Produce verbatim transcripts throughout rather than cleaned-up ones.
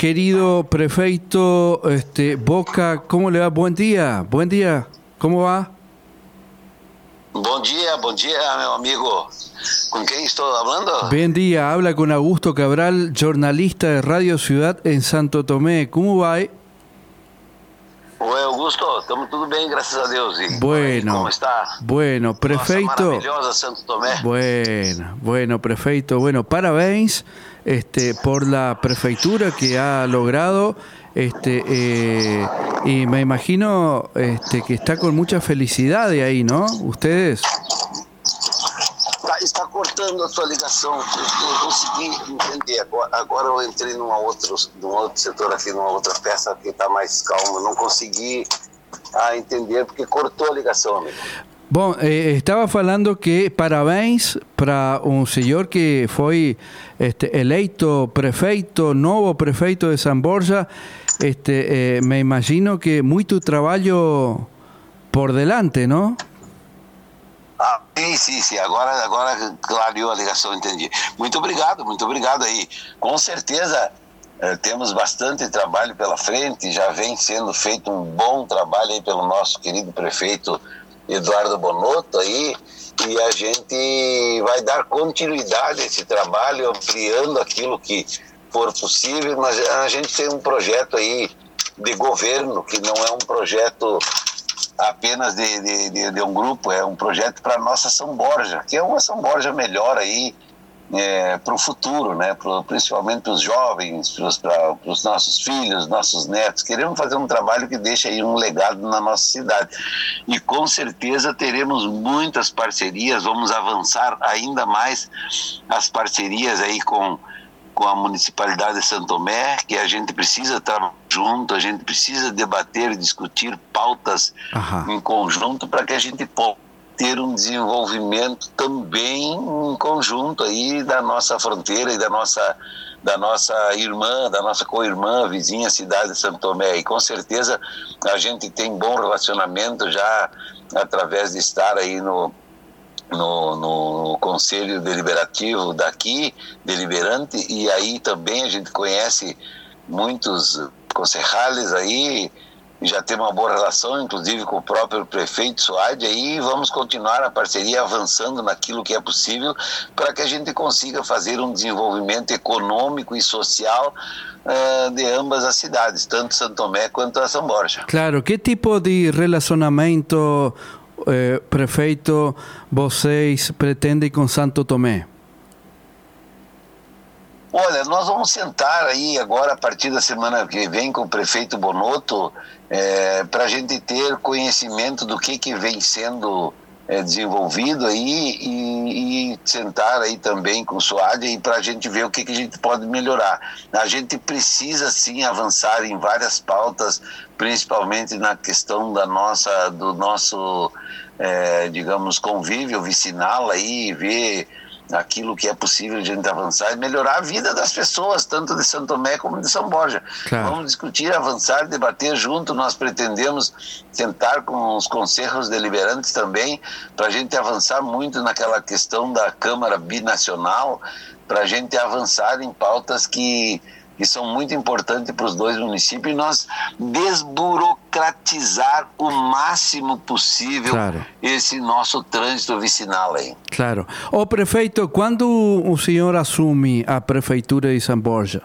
querido prefeito este, Boca, ¿cómo le va? Buen día, buen día, ¿cómo va? Bom dia, bom dia, meu amigo. ¿Con quién estoy hablando? Buen día, habla con Augusto Cabral, jornalista de Radio Ciudad en Santo Tomé. ¿Cómo va? Oi, Augusto, estamos tudo bem, graças a Deus. E bueno, como está? Bueno, prefeito. Nossa maravilhosa Santo Tomé. Bueno, bueno, prefeito. Bueno, parabéns este, por la prefeitura que ha logrado. Este, eh, y me imagino este, que está con mucha felicidad de ahí, ¿no? Ustedes. Tá, está cortando a sua ligação. Eu não consegui entender. Agora, agora eu entrei numa outro, num outro setor aqui, numa outra peça que está mais calma. Não consegui ah, entender porque cortou a ligação, amigo. Bom, eh, estava falando que parabéns para um senhor que foi este, eleito prefeito, novo prefeito de San Borja. Este, eh, me imagino que muito trabalho por delante, não? Ah, sim, sim, sim. Agora, agora clareou a ligação, entendi. Muito obrigado, muito obrigado aí. Com certeza eh, temos bastante trabalho pela frente, já vem sendo feito um bom trabalho aí pelo nosso querido prefeito Eduardo Bonotto aí, e a gente vai dar continuidade a esse trabalho, ampliando aquilo que for possível, mas a gente tem um projeto aí de governo, que não é um projeto apenas de, de, de, de um grupo, é um projeto para a nossa São Borja, que é uma São Borja melhor aí é, para o futuro, né? Pro, principalmente para os jovens, para os nossos filhos, nossos netos. Queremos fazer um trabalho que deixe aí um legado na nossa cidade. E com certeza teremos muitas parcerias, vamos avançar ainda mais as parcerias aí com com a Municipalidade de Santo Tomé, que a gente precisa estar junto, a gente precisa debater, discutir pautas Aham. em conjunto para que a gente possa ter um desenvolvimento também em conjunto aí da nossa fronteira e da nossa, da nossa irmã, da nossa co-irmã, vizinha cidade de Santo Tomé. E com certeza a gente tem bom relacionamento já através de estar aí no No, no Conselho Deliberativo daqui, deliberante, e aí também a gente conhece muitos concejales aí, já tem uma boa relação, inclusive com o próprio prefeito Suade, aí vamos continuar a parceria avançando naquilo que é possível para que a gente consiga fazer um desenvolvimento econômico e social uh, de ambas as cidades, tanto Santo Tomé quanto a São Borja. Claro, que tipo de relacionamento Eh, prefeito, vocês pretendem com Santo Tomé? Olha, nós vamos sentar aí agora a partir da semana que vem com o prefeito Bonotto é, para a gente ter conhecimento do que, que vem sendo é, desenvolvido aí e, e sentar aí também com o Suade aí para a gente ver o que, que a gente pode melhorar. A gente precisa sim avançar em várias pautas, principalmente na questão da nossa, do nosso, é, digamos, convívio vicinal aí, ver aquilo que é possível a gente avançar e melhorar a vida das pessoas, tanto de Santo Tomé como de São Borja. Claro. Vamos discutir, avançar, debater junto. Nós pretendemos sentar com os conselhos deliberantes também, para a gente avançar muito naquela questão da Câmara Binacional, para a gente avançar em pautas que que são muito importantes para os dois municípios, e nós desburocratizar o máximo possível claro. esse nosso trânsito vicinal aí. Claro. Ô prefeito, quando o senhor assume a prefeitura de São Borja?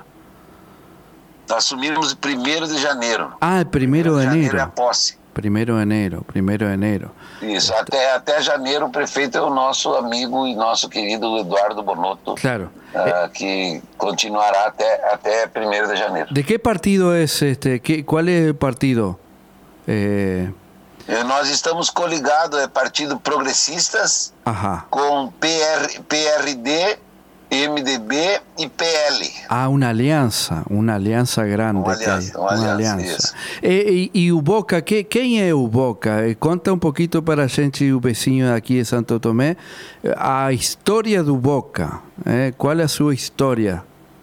Assumimos primeiro de janeiro. Ah, primeiro de janeiro. Janeiro é a posse. Primeiro de janeiro, primeiro de janeiro. Isso, até, até janeiro o prefeito é o nosso amigo e nosso querido Eduardo Bonotto. Claro. Uh, que continuará até, até primeiro de janeiro. ¿De qué partido es este? ¿Qué, ¿Cuál es el partido? Eh... Eh, nós estamos coligados, é Partido Progressistas, Ajá. com P R, P R D, M D B e P L. Ah, uma aliança, uma aliança grande. Uma aliança, uma uma aliança, aliança. E, e, e o Boca, que, quem é o Boca? Conta um pouquinho para a gente, o vizinho aqui de Santo Tomé, a história do Boca. Eh? Qual é a sua história?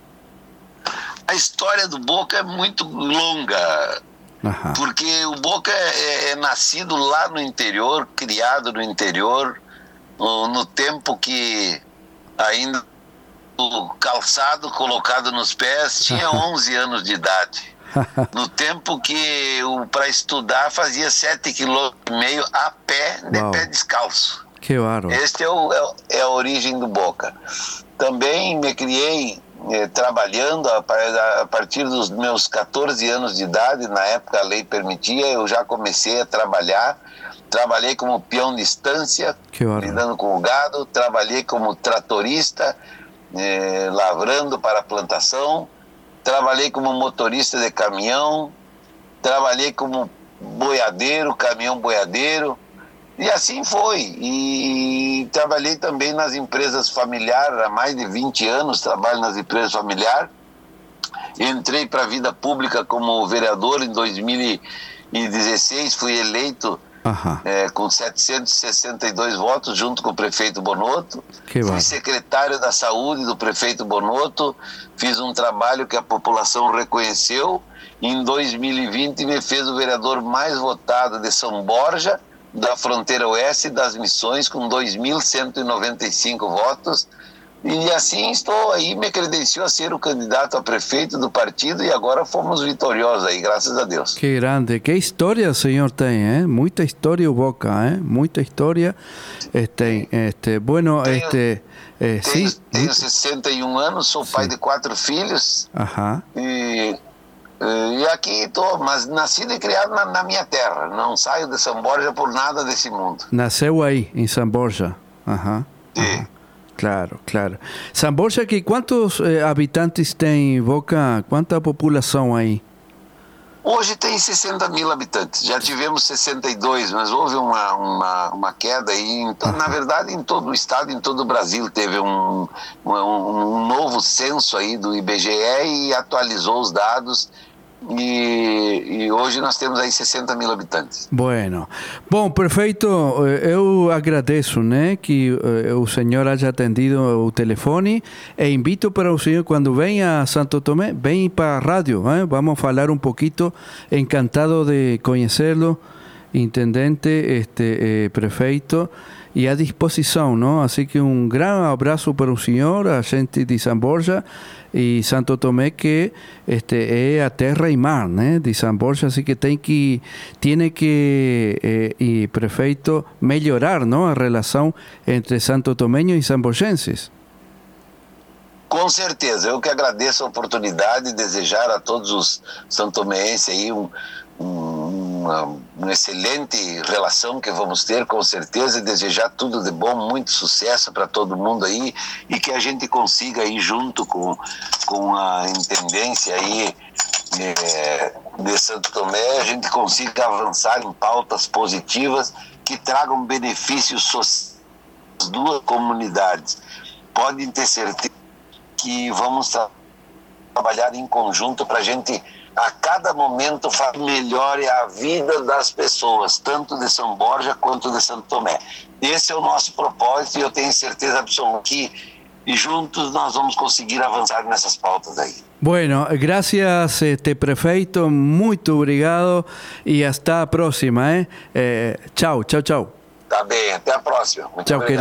A história do Boca é muito longa, Ajá. porque o Boca é, é nascido lá no interior, criado no interior, no, no tempo que ainda o calçado colocado nos pés, tinha onze anos de idade. No tempo que para estudar fazia sete quilômetros e meio a pé, de Uau. pé descalço. Que bárbaro. Este é, o, é, é a origem do Boca. Também me criei eh, trabalhando a, a partir dos meus quatorze anos de idade, na época a lei permitia, eu já comecei a trabalhar. Trabalhei como peão de estância, lidando com o gado, trabalhei como tratorista, eh, lavrando para a plantação, trabalhei como motorista de caminhão, trabalhei como boiadeiro, caminhão boiadeiro, e assim foi. E trabalhei também nas empresas familiares, há mais de vinte anos trabalho nas empresas familiares. Entrei para a vida pública como vereador em dois mil e dezesseis, fui eleito Uhum. É, com setecentos e sessenta e dois votos, junto com o prefeito Bonotto. Que Fui bom. secretário da saúde do prefeito Bonotto, fiz um trabalho que a população reconheceu. Em dois mil e vinte me fez o vereador mais votado de São Borja, da fronteira oeste das Missões, com dois mil cento e noventa e cinco votos. E assim estou aí, me credenciou a ser o candidato a prefeito do partido e agora fomos vitoriosos aí, graças a Deus. Que grande, que história o senhor tem, ¿eh? Muita história o Boca, ¿eh? Muita história. Este, este, bueno, tenho, este, eh, tenho, sim. tenho sessenta e um anos, sou sim. pai de quatro filhos. Aham. E, e aqui estou, mas nascido e criado na, na minha terra. Não saio de São Borja por nada desse mundo. Nasceu aí, em São Borja. Aham. Sim. Claro, claro. São Borja, que quantos eh, habitantes tem Boca? Quanta população aí? Hoje tem sessenta mil habitantes. Já tivemos sessenta e dois, mas houve uma, uma, uma queda aí. Então, na verdade, em todo o estado, em todo o Brasil, teve um, um, um novo censo aí do I B G E e atualizou os dados. E, e hoje nós temos aí sessenta mil habitantes. Bueno, bom, perfeito. Eu agradeço, né, que uh, o senhor haja atendido o telefone e invito para o senhor, quando venha a Santo Tomé, vem para a rádio, eh? Vamos falar um pouquinho. Encantado de conhecê-lo, intendente, este eh, prefeito, e à disposição, não? Assim que um grande abraço para o senhor, a gente de São Borja e Santo Tomé, que este é a terra e mar, né, de São Borja, assim que tem que tem que eh, e prefeito melhorar, não, a relação entre santo-tomenhos e samborgenses. Com certeza, eu que agradeço a oportunidade de desejar a todos os santomenses aí um, um, uma, uma excelente relação que vamos ter, com certeza, e desejar tudo de bom, muito sucesso para todo mundo aí, e que a gente consiga aí junto com, com a intendência aí é, de Santo Tomé, a gente consiga avançar em pautas positivas que tragam benefícios sociais às duas comunidades. Podem ter certeza que vamos tra- trabalhar em conjunto para a gente, a cada momento, melhore a vida das pessoas, tanto de São Borja quanto de Santo Tomé. Esse é o nosso propósito e eu tenho certeza absoluta que e juntos nós vamos conseguir avançar nessas pautas aí. Bueno, gracias, este prefeito, muito obrigado e hasta a próxima, eh? eh chao, chao, chao. Tá bem, até a próxima. Muito tchau, obrigado.